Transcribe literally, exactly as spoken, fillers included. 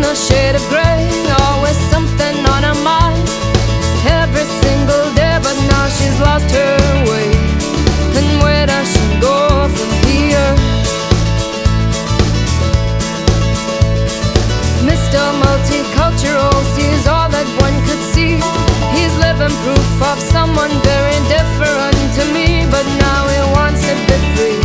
a shade of grey, always something on her mind. Every single day, but now she's lost her way. And where does she go from here? Mister Multicultural sees all that one could see. He's living proof of someone very different to me, but now he wants to be free.